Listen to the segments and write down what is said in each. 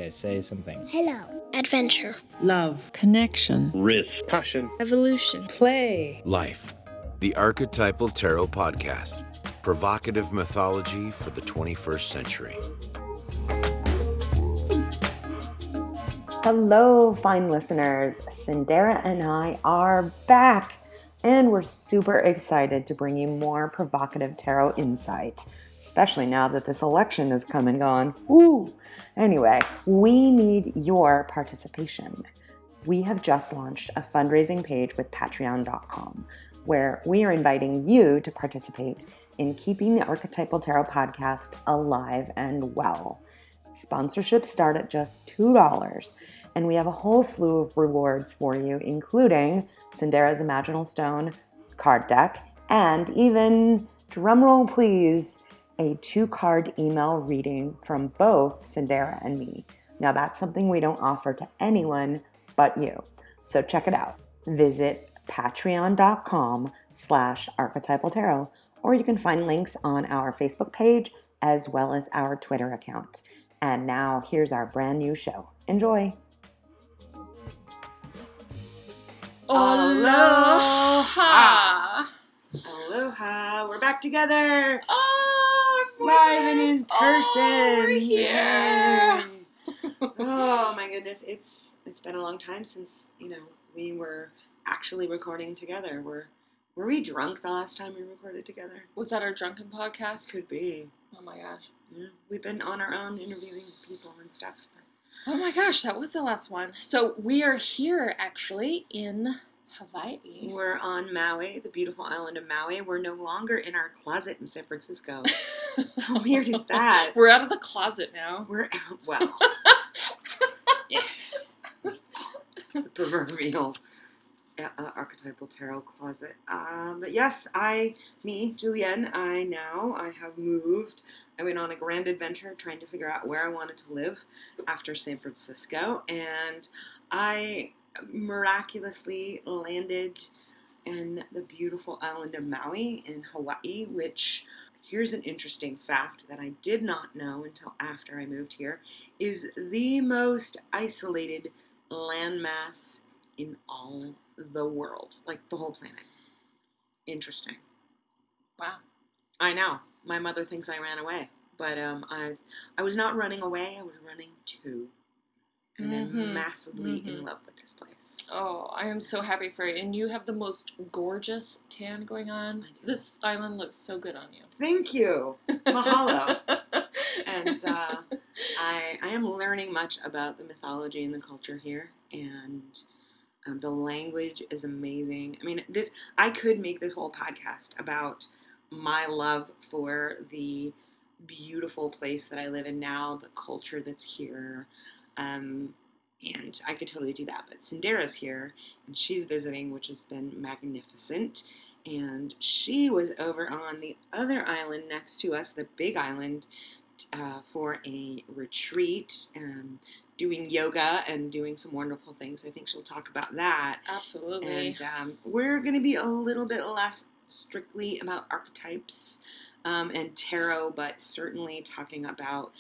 say something. Hello. Adventure. Love. Connection. Risk. Passion. Evolution. Play. Life. The Archetypal Tarot Podcast. Provocative mythology for the 21st century. Hello, fine listeners. Sindera and I are back, and we're super excited to bring you more provocative tarot insight, especially now that this election has come and gone. Woo! Anyway, we need your participation. We have just launched a fundraising page with Patreon.com, where we are inviting you to participate in keeping the Archetypal Tarot Podcast alive and well. Sponsorships start at just $2, and we have a whole slew of rewards for you, including Sindera's Imaginal Stone card deck, and even, drumroll please, a 2-card email reading from both Sindera and me. Now that's something we don't offer to anyone but you. So check it out. Visit patreon.com/archetypal tarot, or you can find links on our Facebook page as well as our Twitter account. And now here's our brand new show. Enjoy. Aloha! Aloha! We're back together! Oh, live and in person! We're here! Oh my goodness, it's been a long time since, we were actually recording together. Were we drunk the last time we recorded together? Was that our drunken podcast? Could be. Oh my gosh. Yeah, we've been on our own interviewing people and stuff. Oh my gosh, that was the last one. So we are here actually in Hawaii. We're on Maui, the beautiful island of Maui. We're no longer in our closet in San Francisco. How weird is that? We're out of the closet now. Well. Yes. The proverbial archetypal tarot closet. But yes, Julienne, I have moved. I went on a grand adventure trying to figure out where I wanted to live after San Francisco, and I miraculously landed in the beautiful island of Maui in Hawaii, which, here's an interesting fact that I did not know until after I moved here, is the most isolated landmass in all the world, like the whole planet. Interesting. Wow. I know. My mother thinks I ran away, but I was not running away. I was running to, and I'm massively in love with this place. Oh, I am so happy for you. And you have the most gorgeous tan going on. This island looks so good on you. Thank you. Mahalo. And I am learning much about the mythology and the culture here, and the language is amazing. I mean, I could make this whole podcast about my love for the beautiful place that I live in now, the culture that's here, and I could totally do that. But Sindera's here, and she's visiting, which has been magnificent. And she was over on the other island next to us, the Big Island, for a retreat, doing yoga and doing some wonderful things. I think she'll talk about that. Absolutely. And we're going to be a little bit less strictly about archetypes and tarot, but certainly talking about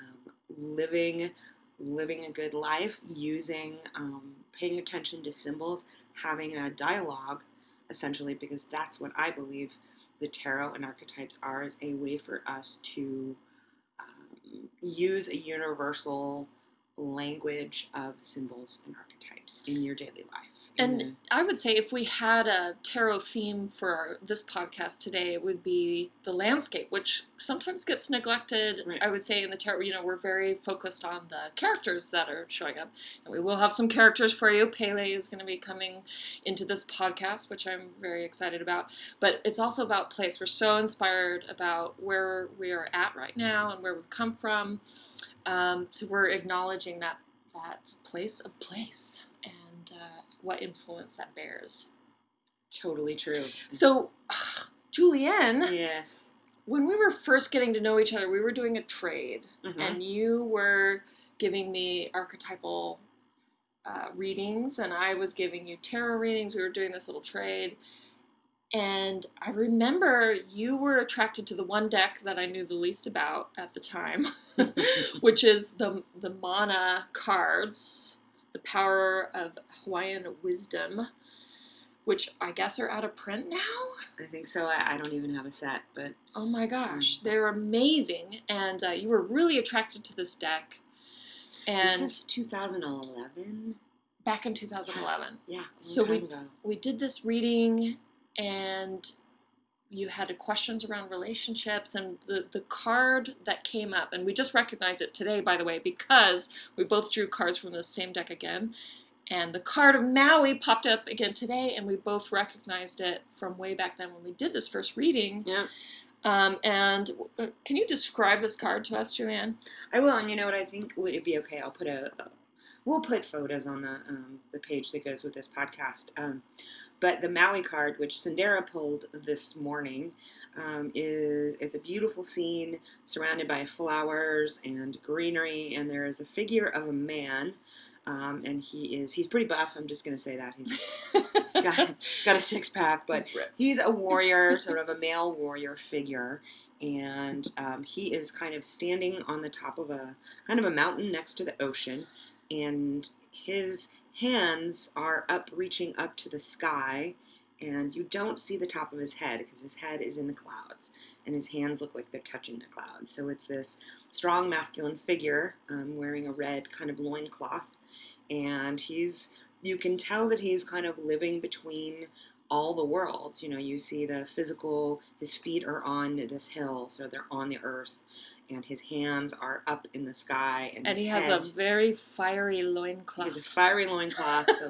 living a good life, using, paying attention to symbols, having a dialogue, essentially, because that's what I believe the tarot and archetypes are, is a way for us to use a universal language of symbols and archetypes in your daily life. And I would say if we had a tarot theme for this podcast today, it would be the landscape, which sometimes gets neglected. Right. I would say in the tarot, we're very focused on the characters that are showing up. And we will have some characters for you. Pele is going to be coming into this podcast, which I'm very excited about. But it's also about place. We're so inspired about where we are at right now and where we've come from. So we're acknowledging that place of place and what influence that bears. Totally true. So, Julienne. Yes. When we were first getting to know each other, we were doing a trade, and you were giving me archetypal readings, and I was giving you tarot readings. We were doing this little trade, And I remember you were attracted to the one deck that I knew the least about at the time, which is the Mana cards, the Power of Hawaiian Wisdom, which I guess are out of print now? I think so. I don't even have a set, but... Oh my gosh, they're amazing. And you were really attracted to this deck. And this is 2011? Back in 2011. Yeah, so we did this reading, and you had questions around relationships, and the card that came up, and we just recognized it today, by the way, because we both drew cards from the same deck again, and the card of Maui popped up again today, and we both recognized it from way back then when we did this first reading. Yeah. And can you describe this card to us, Julianne? I will, and you know what I think would it be okay? I'll put we'll put photos on the page that goes with this podcast. But the Maui card, which Sindera pulled this morning, it's a beautiful scene surrounded by flowers and greenery, and there is a figure of a man, and he's pretty buff. I'm just gonna say that he's got a six pack, but he's a warrior, sort of a male warrior figure, and he is kind of standing on the top of a kind of a mountain next to the ocean, and his hands are reaching up to the sky, and you don't see the top of his head because his head is in the clouds, and his hands look like they're touching the clouds. So it's this strong masculine figure wearing a red kind of loincloth, and you can tell that he's kind of living between all the worlds. You know, you see the physical, his feet are on this hill, so they're on the earth, and his hands are up in the sky. And he has a very fiery loincloth. He has a fiery loincloth, so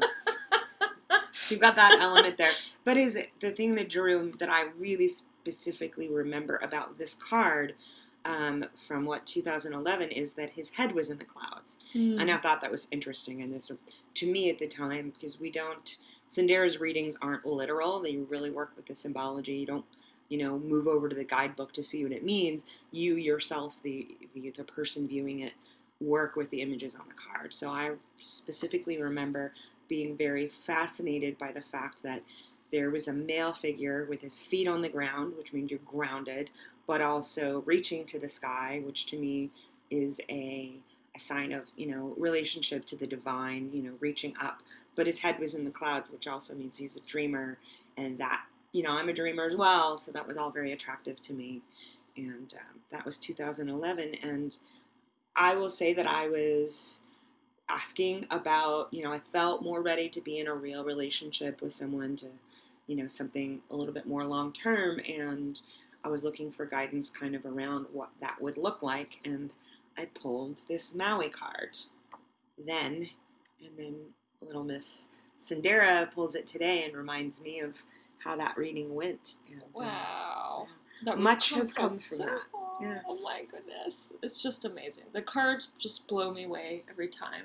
you've got that element there. But the thing that I really specifically remember about this card from 2011 is that his head was in the clouds. And I thought that was interesting. And this, to me at the time, because Sindera's readings aren't literal. They really work with the symbology. You don't, move over to the guidebook to see what it means. You yourself, the person viewing it, work with the images on the card. So I specifically remember being very fascinated by the fact that there was a male figure with his feet on the ground, which means you're grounded, but also reaching to the sky, which to me is a sign of, relationship to the divine, reaching up. But his head was in the clouds, which also means he's a dreamer, and that, I'm a dreamer as well, so that was all very attractive to me. And that was 2011, and I will say that I was asking about, I felt more ready to be in a real relationship with someone to, something a little bit more long-term, and I was looking for guidance kind of around what that would look like, and I pulled this Maui card then, and then little Miss Sindera pulls it today and reminds me of how that reading went. And, wow. Much has come from that. Yes. Oh my goodness. It's just amazing. The cards just blow me away every time,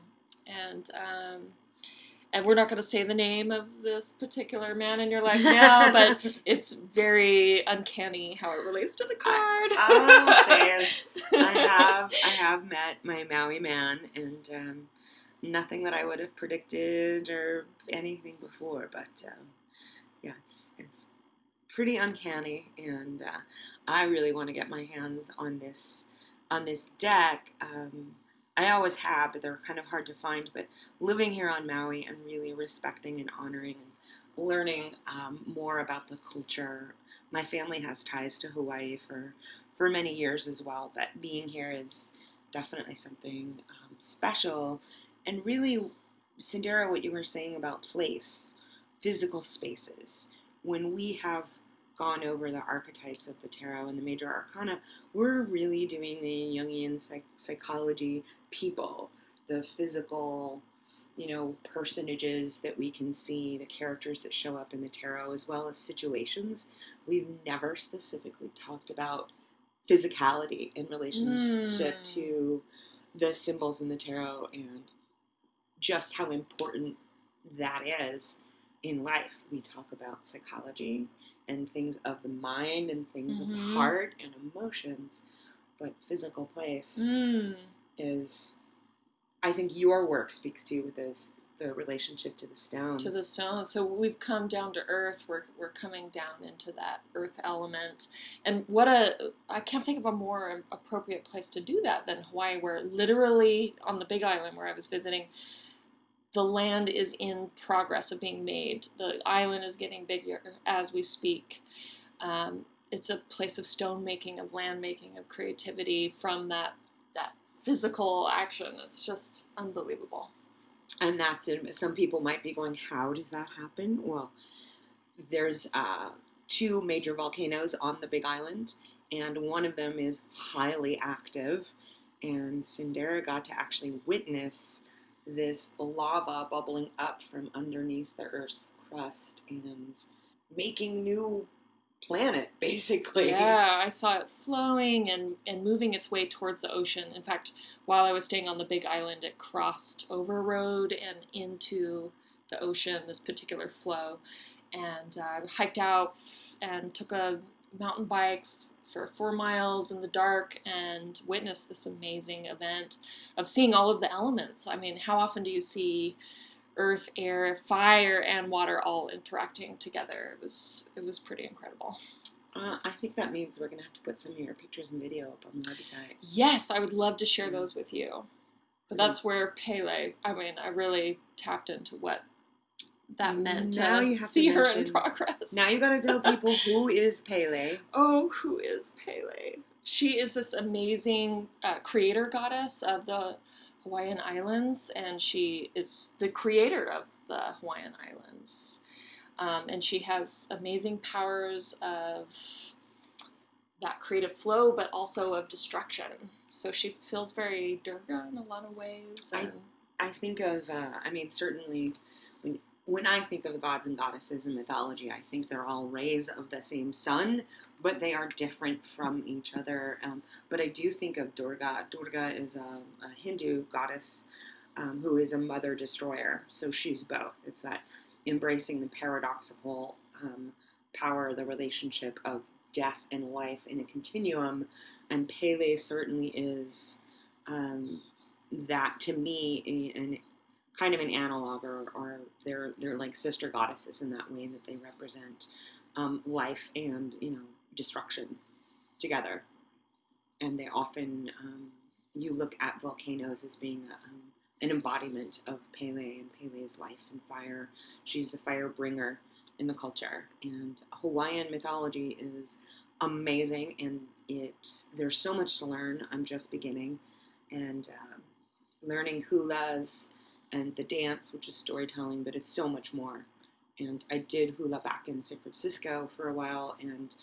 And we're not going to say the name of this particular man in your life now, but it's very uncanny how it relates to the card. All I will say is I have met my Maui man, and nothing that I would have predicted or anything before, but it's pretty uncanny, and I really want to get my hands on this deck. I always have, but they're kind of hard to find. But living here on Maui and really respecting and honoring and learning more about the culture. My family has ties to Hawaii for many years as well, but being here is definitely something special. And really, Sindera, what you were saying about place, physical spaces, when we have gone over the archetypes of the tarot and the major arcana, we're really doing the Jungian psychology people, the physical, personages that we can see, the characters that show up in the tarot, as well as situations. We've never specifically talked about physicality in relationship to the symbols in the tarot and just how important that is in life. We talk about psychology and things of the mind and things of the heart and emotions, but physical place is, I think your work speaks to with those the relationship to the stones. To the stones. So we've come down to earth. We're coming down into that earth element. And I can't think of a more appropriate place to do that than Hawaii, where literally on the Big Island where I was visiting, the land is in progress of being made. The island is getting bigger as we speak. It's a place of stone making, of land making, of creativity from that physical action. It's just unbelievable. And that's it. Some people might be going, how does that happen? Well, there's 2 major volcanoes on the Big Island, and one of them is highly active. And Sindera got to actually witness this lava bubbling up from underneath the Earth's crust and making new planet, basically. Yeah, I saw it flowing and moving its way towards the ocean. In fact, while I was staying on the Big Island, it crossed over a road and into the ocean, this particular flow. And I hiked out and took a mountain bike for 4 miles in the dark and witnessed this amazing event of seeing all of the elements. I mean, how often do you see earth, air, fire, and water all interacting together? It was pretty incredible. I think that means we're going to have to put some of your pictures and video up on the website. Yes, I would love to share those with you. But that's where Pele, I really tapped into what that meant now to you have see to her mention, in progress. Now you got to tell people, who is Pele? Oh, who is Pele? She is this amazing creator goddess of the Hawaiian Islands, and she is the creator of the Hawaiian Islands. And she has amazing powers of that creative flow, but also of destruction. So she feels very Durga in a lot of ways. I think of, certainly when I think of the gods and goddesses in mythology, I think they're all rays of the same sun, but they are different from each other. But I do think of Durga. Durga is a Hindu goddess who is a mother destroyer. So she's both. It's that embracing the paradoxical power, the relationship of death and life in a continuum. And Pele certainly is that, to me, and kind of an analog, or they're like sister goddesses in that way, that they represent life and destruction together. And they often you look at volcanoes as being an embodiment of Pele and Pele's life and fire. She's the fire bringer in the culture, and Hawaiian mythology is amazing, and there's so much to learn. I'm just beginning, and learning hulas and the dance, which is storytelling, but it's so much more. And I did hula back in San Francisco for a while, and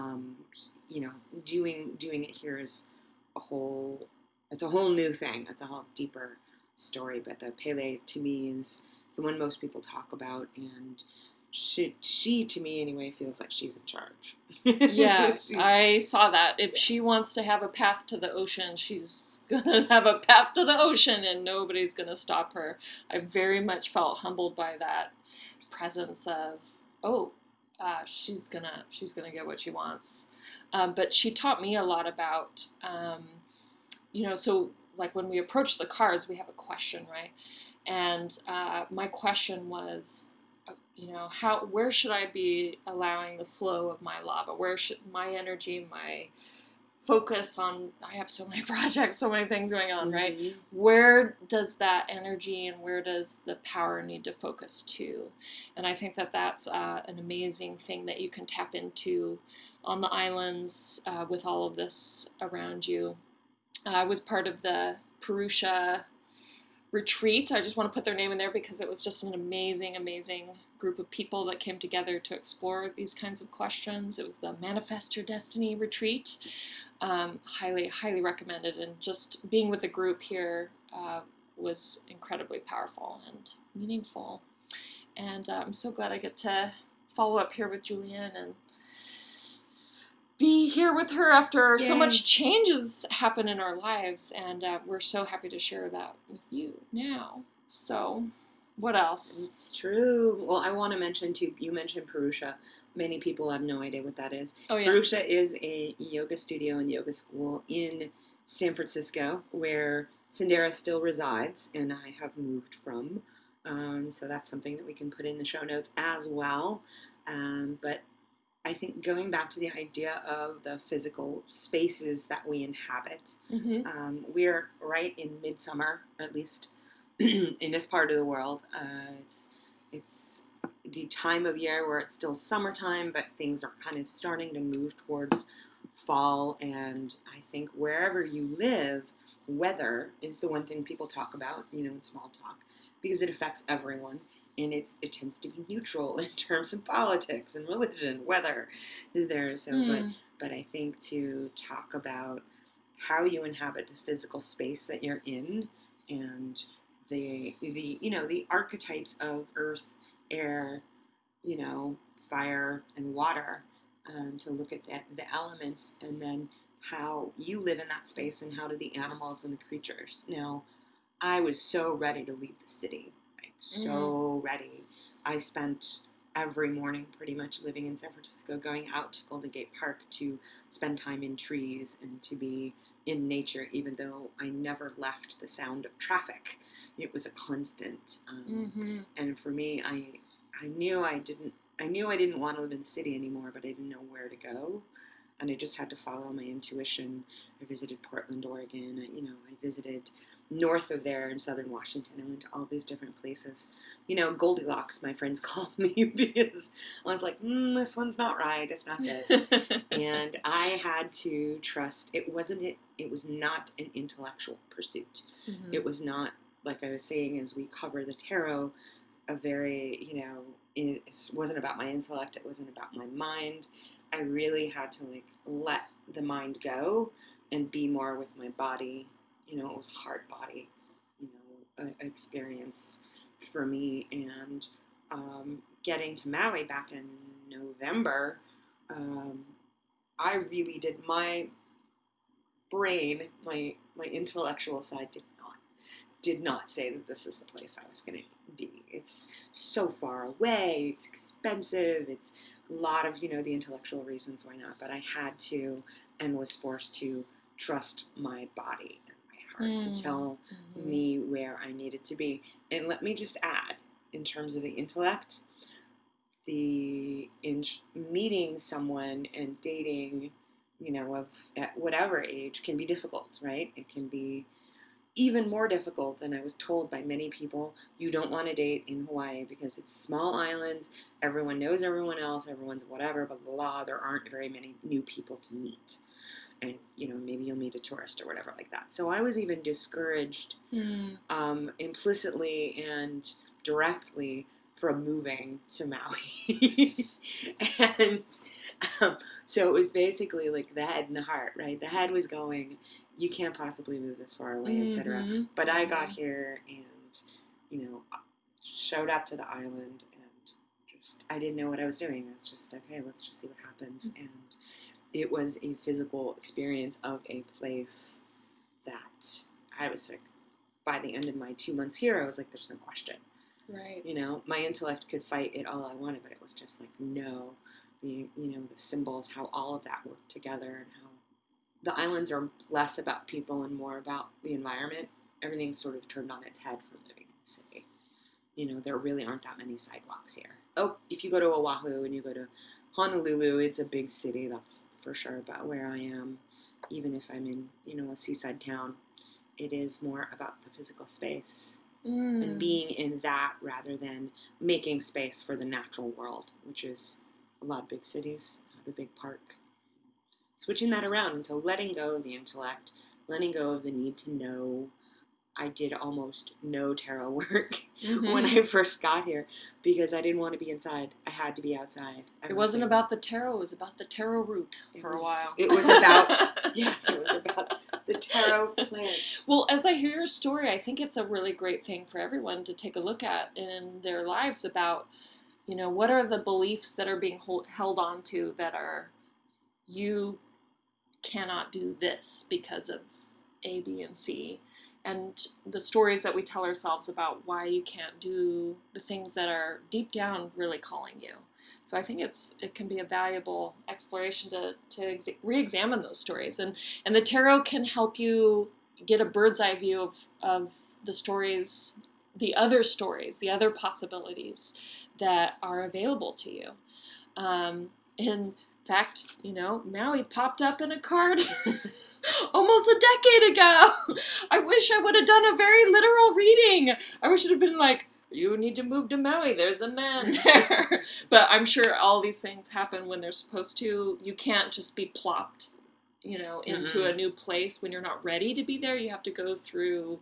doing it here is it's a whole new thing. It's a whole deeper story. But the Pele, to me, is the one most people talk about, and she to me anyway feels like she's in charge. Yeah, I saw that. If she wants to have a path to the ocean, she's gonna have a path to the ocean, and nobody's gonna stop her. I very much felt humbled by that presence of, she's gonna get what she wants. But she taught me a lot about, so like when we approach the cards, we have a question, right? And my question was, where should I be allowing the flow of my lava? Where should my energy, my focus on, I have so many projects, so many things going on, right? Where does that energy and where does the power need to focus to? And I think that that's an amazing thing that you can tap into on the islands with all of this around you. I was part of the Purusha retreat. I just want to put their name in there because it was just an amazing, amazing group of people that came together to explore these kinds of questions. It was the Manifest Your Destiny retreat. Highly, highly recommended. And just being with a group here was incredibly powerful and meaningful. And I'm so glad I get to follow up here with Julianne and be here with her after so much changes happen in our lives. And we're so happy to share that with you now. So what else? It's true. Well, I want to mention too, you mentioned Purusha. Many people have no idea what that is. Oh, yeah. Purusha is a yoga studio and yoga school in San Francisco where Sindera still resides, and I have moved from So that's something that we can put in the show notes as well. But I think going back to the idea of the physical spaces that we inhabit, we're right in midsummer, at least in this part of the world. It's the time of year where it's still summertime, but things are kind of starting to move towards fall. And I think wherever you live, weather is the one thing people talk about, in small talk, because it affects everyone. And it tends to be neutral in terms of politics and religion, weather is there. So, but I think to talk about how you inhabit the physical space that you're in, and the archetypes of earth, air, fire and water, to look at the elements, and then how you live in that space, and how do the animals and the creatures. Now, I was so ready to leave the city. So ready. I spent every morning pretty much living in San Francisco, going out to Golden Gate Park to spend time in trees and to be in nature, even though I never left the sound of traffic. It was a constant. And for me, I knew I didn't want to live in the city anymore, but I didn't know where to go. And I just had to follow my intuition. I visited Portland, Oregon. I visited north of there in southern Washington. I went to all these different places. Goldilocks, my friends called me, because I was like, this one's not right. It's not this. And I had to trust. It was not an intellectual pursuit. It was not, like I was saying, as we cover the tarot, a very, it wasn't about my intellect. It wasn't about my mind. I really had to let the mind go and be more with my body. It was a hard body, experience for me. And getting to Maui back in November, I really did. My brain, my intellectual side did not say that this is the place I was going to be. It's so far away. It's expensive. It's a lot of, the intellectual reasons why not. But I had to, and was forced to, trust my body to tell me where I needed to be. And let me just add, in terms of the intellect, meeting someone and dating, at whatever age can be difficult, right? It can be even more difficult. And I was told by many people, you don't want to date in Hawaii because it's small islands, everyone knows everyone else, everyone's whatever, blah, blah, blah. There aren't very many new people to meet. And, maybe you'll meet a tourist or whatever like that. So I was even discouraged implicitly and directly from moving to Maui. And so it was basically like the head and the heart, right? The head was going, you can't possibly move this far away, etc. But I got here and, showed up to the island, and just, I didn't know what I was doing. I was just, okay, let's just see what happens. And it was a physical experience of a place that I was like, by the end of my 2 months here, I was like, there's no question. Right. My intellect could fight it all I wanted, but it was just like, no, the symbols, how all of that worked together, and how the islands are less about people and more about the environment. Everything's sort of turned on its head from living in the city. There really aren't that many sidewalks here. Oh, if you go to Oahu and you go to Honolulu, it's a big city, that's for sure. But where I am, even if I'm in, a seaside town, it is more about the physical space and being in that rather than making space for the natural world, which is a lot of big cities have a big park. Switching that around, and so letting go of the intellect, letting go of the need to know. I did almost no tarot work when I first got here because I didn't want to be inside. I had to be outside. It wasn't about the tarot. It was about the tarot root for a while. It was about, yes, it was about the tarot plant. Well, as I hear your story, I think it's a really great thing for everyone to take a look at in their lives about, what are the beliefs that are being held on to that are, you cannot do this because of A, B, and C. And the stories that we tell ourselves about why you can't do the things that are deep down really calling you. So I think it can be a valuable exploration to re-examine those stories. And the tarot can help you get a bird's eye view of the stories the other stories, the other possibilities that are available to you. In fact, Maui popped up in a card almost a decade ago. I wish I would have done a very literal reading. I wish it had been like, you need to move to Maui, there's a man there. But I'm sure all these things happen when they're supposed to. You can't just be plopped, into a new place when you're not ready to be there. You have to go through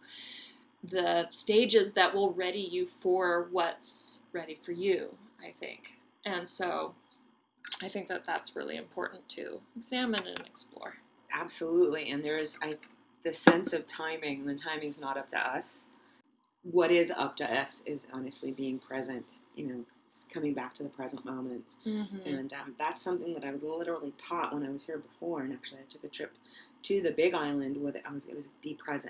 the stages that will ready you for what's ready for you, I think. And so I think that that's really important to examine and explore. Absolutely. And there's the sense of timing. The timing's not up to us. What is up to us is honestly being present, coming back to the present moment. Mm-hmm. And that's something that I was literally taught when I was here before. And actually, I took a trip to the Big Island with it. It was be present.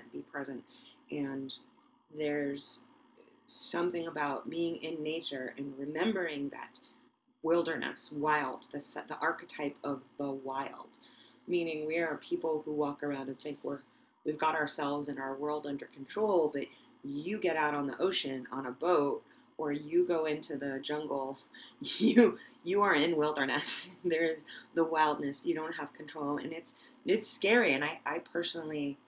And there's something about being in nature and remembering that wilderness, wild, the archetype of the wild, meaning we are people who walk around and think we've got ourselves and our world under control, but you get out on the ocean on a boat, or you go into the jungle, you are in wilderness. There's the wildness. You don't have control, and it's scary. And I personally,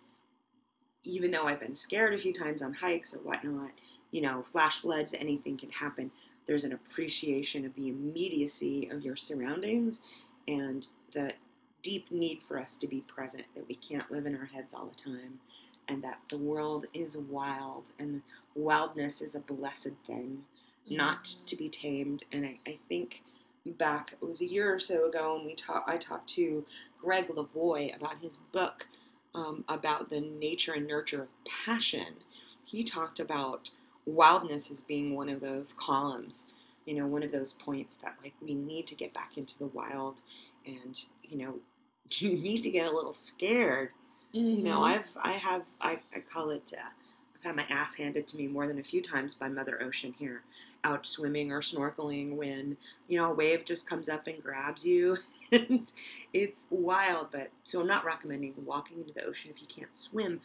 even though I've been scared a few times on hikes or whatnot, flash floods, anything can happen. There's an appreciation of the immediacy of your surroundings and the deep need for us to be present, that we can't live in our heads all the time, and that the world is wild, and wildness is a blessed thing, not to be tamed. And I think back, it was a year or so ago, and I talked to Greg Lavoie about his book about the nature and nurture of passion. He talked about wildness as being one of those columns, one of those points that we need to get back into the wild, and you need to get a little scared. Mm-hmm. I call it, I've had my ass handed to me more than a few times by Mother Ocean here, out swimming or snorkeling, when, a wave just comes up and grabs you, and it's wild. But, so I'm not recommending walking into the ocean if you can't swim.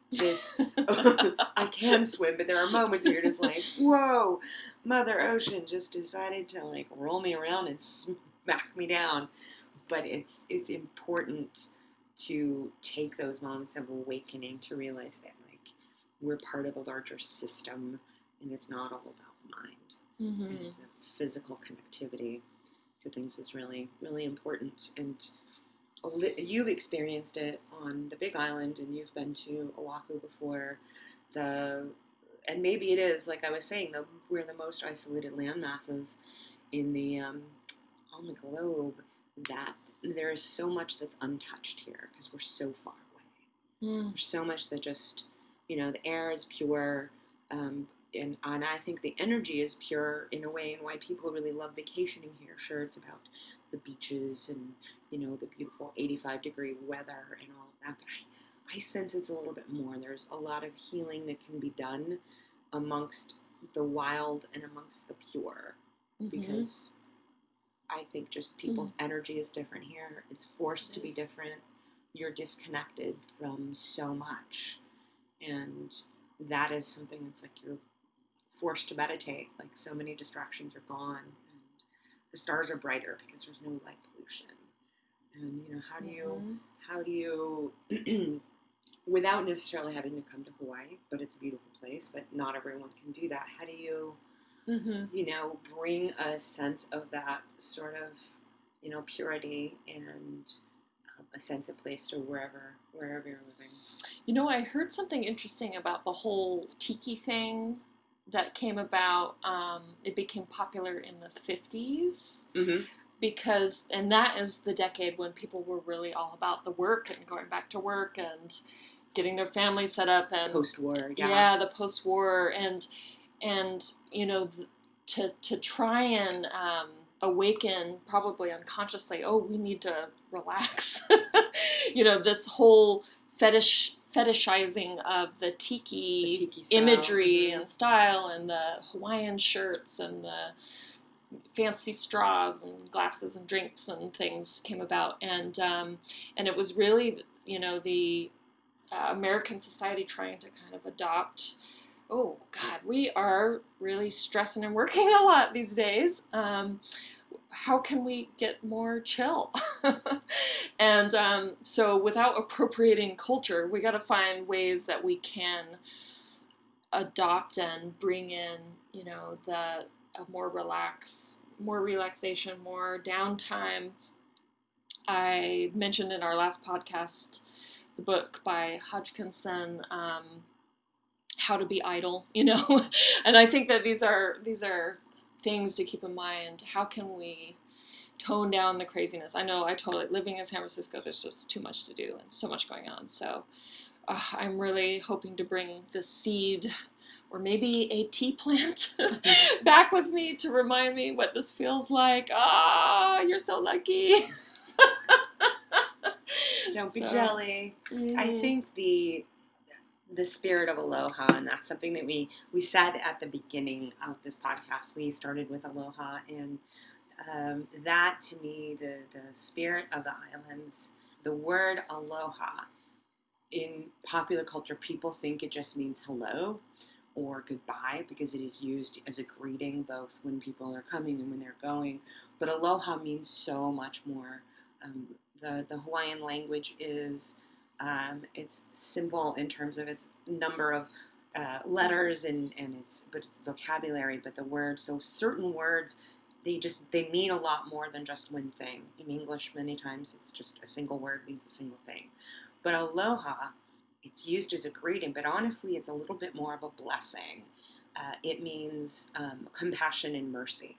I can swim, but there are moments where you're just like, whoa, Mother Ocean just decided to roll me around and smack me down. But it's important to take those moments of awakening to realize that we're part of a larger system, and it's not all about the mind. Mm-hmm. And the physical connectivity to things is really, really important. And you've experienced it on the Big Island, and you've been to Oahu before. And maybe it is, like I was saying, we're the most isolated land masses in on the globe, that there is so much that's untouched here because we're so far away. There's so much that just, the air is pure, and I think the energy is pure in a way, and why people really love vacationing here. Sure, it's about the beaches and, the beautiful 85-degree weather and all of that, but I sense it's a little bit more. There's a lot of healing that can be done amongst the wild and amongst the pure, because I think just people's energy is different here. It's forced to be different. You're disconnected from so much. And that is something that's you're forced to meditate. So many distractions are gone, and the stars are brighter because there's no light pollution. And, how do you, without necessarily having to come to Hawaii, but it's a beautiful place, but not everyone can do that. How do you, bring a sense of that sort of, purity and a sense of place to wherever you're living? I heard something interesting about the whole tiki thing that came about. It became popular in the 50s. Mm-hmm. Because, and that is the decade when people were really all about the work and going back to work and getting their family set up, and post-war, the post-war, and to try and awaken, probably unconsciously, we need to relax. This whole fetishizing of the tiki imagery and style, and the Hawaiian shirts and the fancy straws and glasses and drinks and things came about, and it was really the American society trying to kind of adopt Oh, God, we are really stressing and working a lot these days. How can we get more chill? And so without appropriating culture, we got to find ways that we can adopt and bring in, more relaxation, more downtime. I mentioned in our last podcast the book by Hodgkinson, How to Be Idle, and I think that these are things to keep in mind. How can we tone down the craziness? I know living in San Francisco, there's just too much to do and so much going on. So I'm really hoping to bring the seed or maybe a tea plant back with me to remind me what this feels like. You're so lucky. Don't be jelly. I think the spirit of aloha, and that's something that we said at the beginning of this podcast. We started with aloha, and that to me, the spirit of the islands, the word aloha, in popular culture, people think it just means hello or goodbye because it is used as a greeting both when people are coming and when they're going. But aloha means so much more. The Hawaiian language is it's simple in terms of its number of letters and its vocabulary, but the words. So certain words, they mean a lot more than just one thing. In English, many times it's just a single word means a single thing. But aloha, it's used as a greeting, but honestly, it's a little bit more of a blessing. It means compassion and mercy.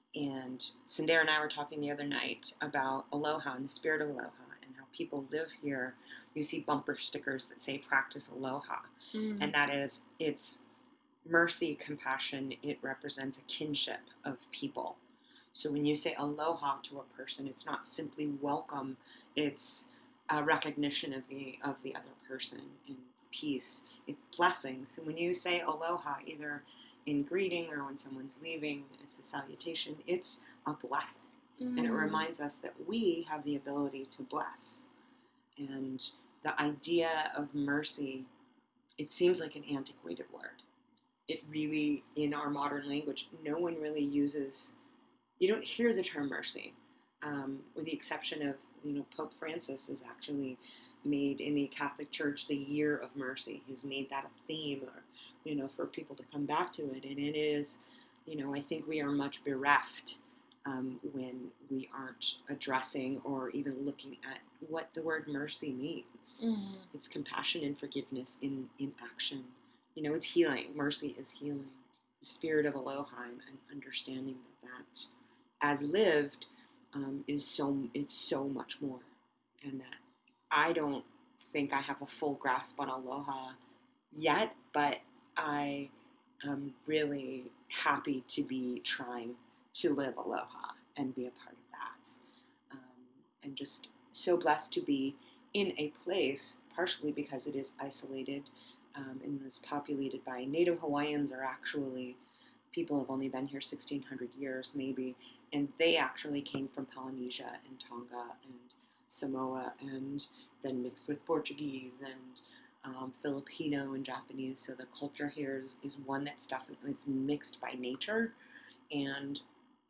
And Sundara and I were talking the other night about aloha and the spirit of aloha and how people live here. You see bumper stickers that say practice aloha. And that is, it's mercy, compassion. It represents a kinship of people. So when you say aloha to a person, it's not simply welcome. It's a recognition of the other person, and it's peace, it's blessing. So when you say aloha, either in greeting or when someone's leaving as a salutation, it's a blessing. And it reminds us that we have the ability to bless. And the idea of mercy, it seems like an antiquated word. It really, in our modern language, no one really uses, you don't hear the term mercy. With the exception of, Pope Francis has actually made in the Catholic Church the Year of Mercy. He's made that a theme, for people to come back to it. And it is, I think we are much bereft when we aren't addressing or even looking at what the word mercy means. It's compassion and forgiveness in action. It's healing. Mercy is healing. The spirit of aloha and understanding that as lived, it's so much more, and that I don't think I have a full grasp on aloha yet, but I am really happy to be trying to live aloha and be a part of that, and just so blessed to be in a place, partially because it is isolated and was populated by Native Hawaiians, or actually people have only been here 1,600 years maybe, and they actually came from Polynesia and Tonga and Samoa, and then mixed with Portuguese and Filipino and Japanese. So the culture here is one that's definitely, it's mixed by nature, and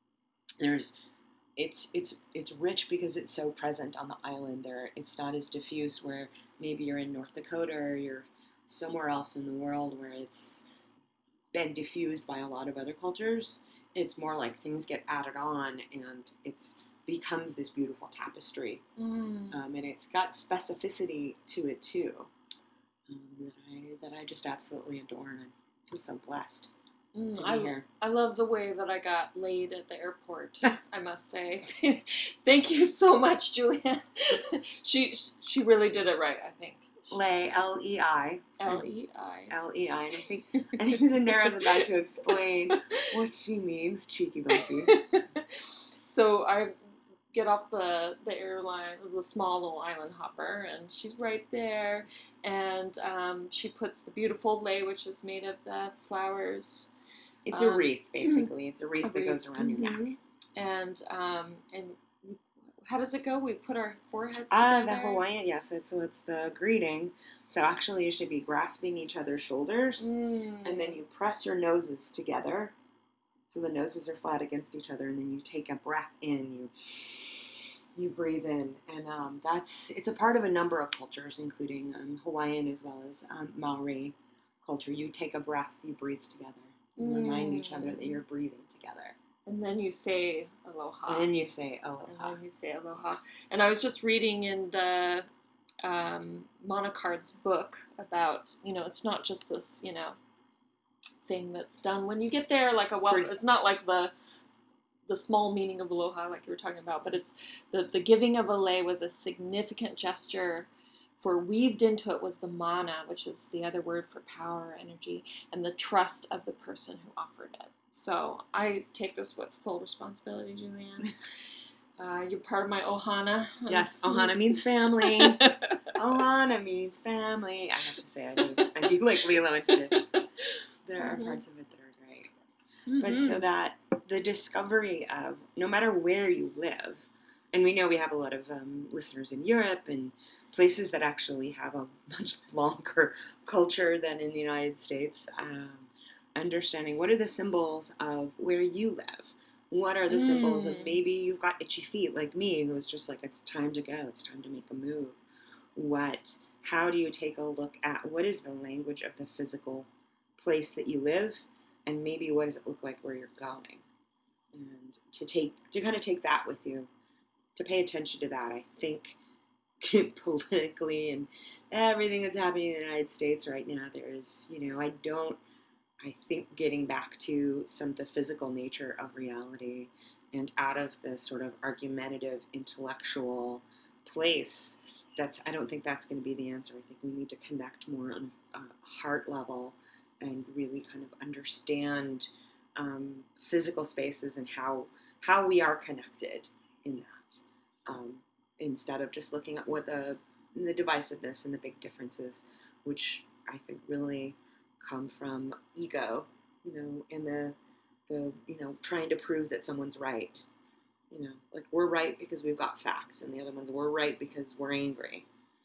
it's rich because it's so present on the island. It's not as diffuse where maybe you're in North Dakota or you're somewhere else in the world where it's been diffused by a lot of other cultures. It's more like things get added on, and it's becomes this beautiful tapestry. And it's got specificity to it too, that I just absolutely adore, and I feel so blessed to be here. I love the way that I got laid at the airport, I must say. Thank you so much, Julianne. She really did it right, I think. Lei, L-E-I. L-E-I. L-E-I. And I think Sundara's about to explain what she means, cheeky monkey. So I get off the airline, the small little island hopper, and she's right there, and she puts the beautiful lei, which is made of the flowers. It's a wreath, basically. It's a wreath that goes around your neck. And How does it go? We put our foreheads together? The Hawaiian, yes. So it's the greeting. So actually you should be grasping each other's shoulders. And then you press your noses together. So the noses are flat against each other. And then you take a breath in. You breathe in. And it's a part of a number of cultures, including Hawaiian as well as Maori culture. You take a breath, you breathe together. You remind each other that you're breathing together. And then you say aloha. And then you say aloha. And I was just reading in the Monocard's book about, it's not just this, thing that's done when you get there, like it's not like the small meaning of aloha like you were talking about, but it's the giving of a lei was a significant gesture. For weaved into it was the mana, which is the other word for power or energy, and the trust of the person who offered it. So I take this with full responsibility, Julianne. You're part of my ohana. Yes, ohana means family. Ohana means family. I have to say, I do like Lilo and Stitch. There are parts of it that are great. But so that the discovery of, no matter where you live, and we know we have a lot of listeners in Europe and places that actually have a much longer culture than in the United States, understanding what are the symbols of where you live. What are the symbols of maybe you've got itchy feet like me, who's just like, it's time to go, it's time to make a move. How do you take a look at what is the language of the physical place that you live, and maybe what does it look like where you're going? And to kind of take that with you, to pay attention to that. I think politically and everything that's happening in the United States right now, there is, I think getting back to some of the physical nature of reality and out of the sort of argumentative intellectual place, I don't think that's going to be the answer. I think we need to connect more on a heart level and really kind of understand physical spaces and how we are connected in that. Instead of just looking at what the divisiveness and the big differences, which I think really come from ego, and the trying to prove that someone's right. Like we're right because we've got facts, and the other ones we're right because we're angry.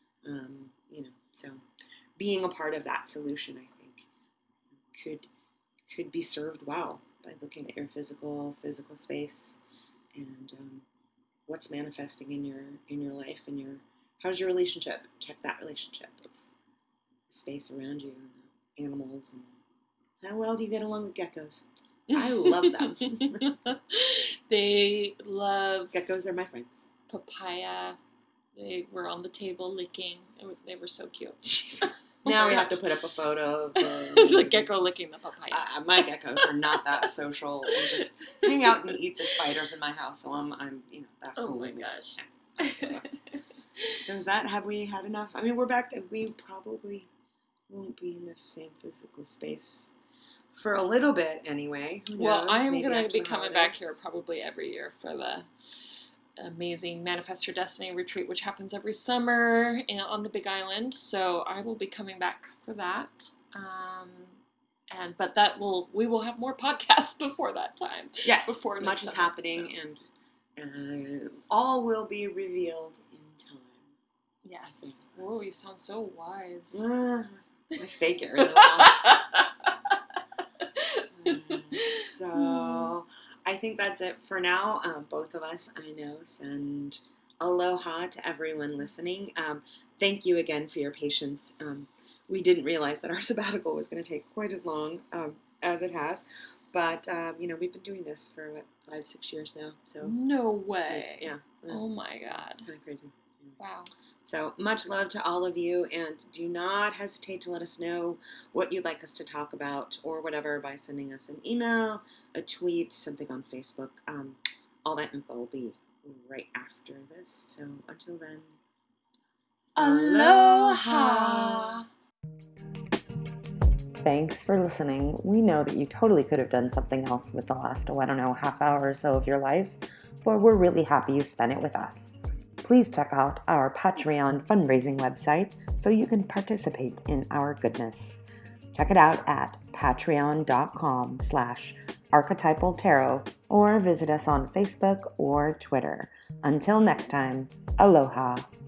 So being a part of that solution, I think, could be served well by looking at your physical space and what's manifesting in your life and how's your relationship. Check that relationship with the space around you and animals, and how well do you get along with geckos? I love them. They love geckos. They're my friends. Papaya. They were on the table licking. They were so cute. Jeez. Now we have to put up a photo of the gecko licking the papaya. My geckos are not that social and just hang out and eat the spiders in my house. So I'm that's cool. Oh my gosh. So have we had enough? I mean, we're back to, we probably won't be in the same physical space for a little bit anyway. Well, I am going to be coming back here probably every year for the amazing Manifest Your Destiny retreat, which happens every summer on the Big Island. So I will be coming back for that. But we will have more podcasts before that time. Yes, before much is happening, and all will be revealed in time. Yes. Whoa, you sound so wise. My fake it really well. So I think that's it for now. Both of us, I know, send aloha to everyone listening. Thank you again for your patience. We didn't realize that our sabbatical was going to take quite as long as it has. But, we've been doing this for, 5-6 years now. So no way. Yeah. Oh, my God. It's kind of crazy. Wow. So much love to all of you, and do not hesitate to let us know what you'd like us to talk about or whatever by sending us an email, a tweet, something on Facebook. All that info will be right after this. So until then, aloha! Thanks for listening. We know that you totally could have done something else with the last, half hour or so of your life, but we're really happy you spent it with us. Please check out our Patreon fundraising website so you can participate in our goodness. Check it out at patreon.com/archetypal tarot or visit us on Facebook or Twitter. Until next time, aloha.